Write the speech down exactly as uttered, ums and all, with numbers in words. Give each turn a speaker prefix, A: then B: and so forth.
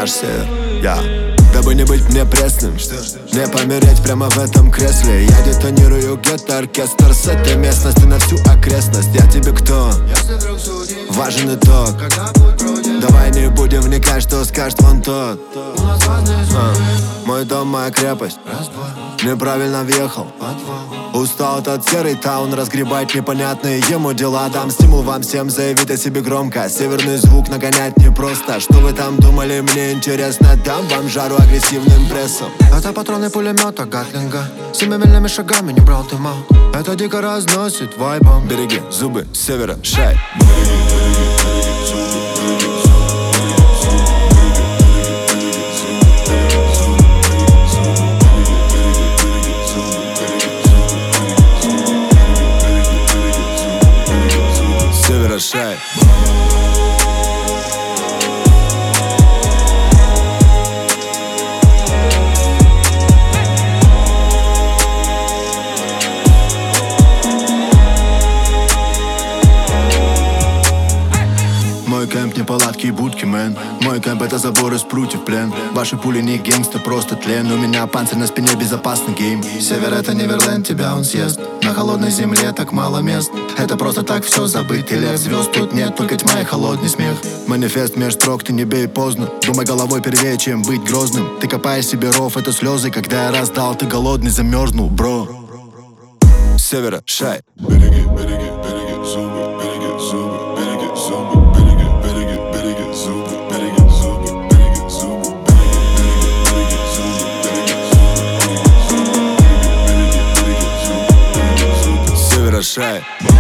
A: наш север. Я Дабы не быть мне пресным, не помереть прямо в этом кресле. Я детонирую где-то оркестр с этой местности на всю окрестность. Я тебе кто? Важен итог. Давай не будем вникать, что скажет вон тот. а, Мой дом, моя крепость. Неправильно въехал. Устал от серый таун разгребать непонятные ему дела. Дам стимул вам всем заявить о себе громко. Северный звук нагонять непросто. Что вы там думали, мне интересно. Дам вам жару агрессивным прессом.
B: Это патроны пулемета Гатлинга. Семимильными шагами не брал ты мал. Это дико разносит вайбом.
A: Береги зубы с севера, шай. Шай.
B: Мой кемп не палатки и будки, мэн. Мой кемп это забор из прутьев, плен. Ваши пули не гангста, просто тлен. У меня панцирь на спине, безопасный гейм. Север это Неверленд, тебя он съест. На холодной земле так мало мест. Это просто так все забыть. И лев звезд тут нет, только тьма и холодный смех. Манифест меж строк, ты не бей поздно. Думай головой первее, чем быть грозным. Ты копаешь себе ров, это слезы. Когда я раздал, ты голодный замерзнул, бро.
A: С севера, шай.
C: Береги, береги, береги зубы, береги зубы, береги зубы, береги, береги, береги зубы, береги зубы, береги зубы, береги, береги зубы, береги зубы, береги зубы, береги зубы, береги зубы.
A: С севера, шай.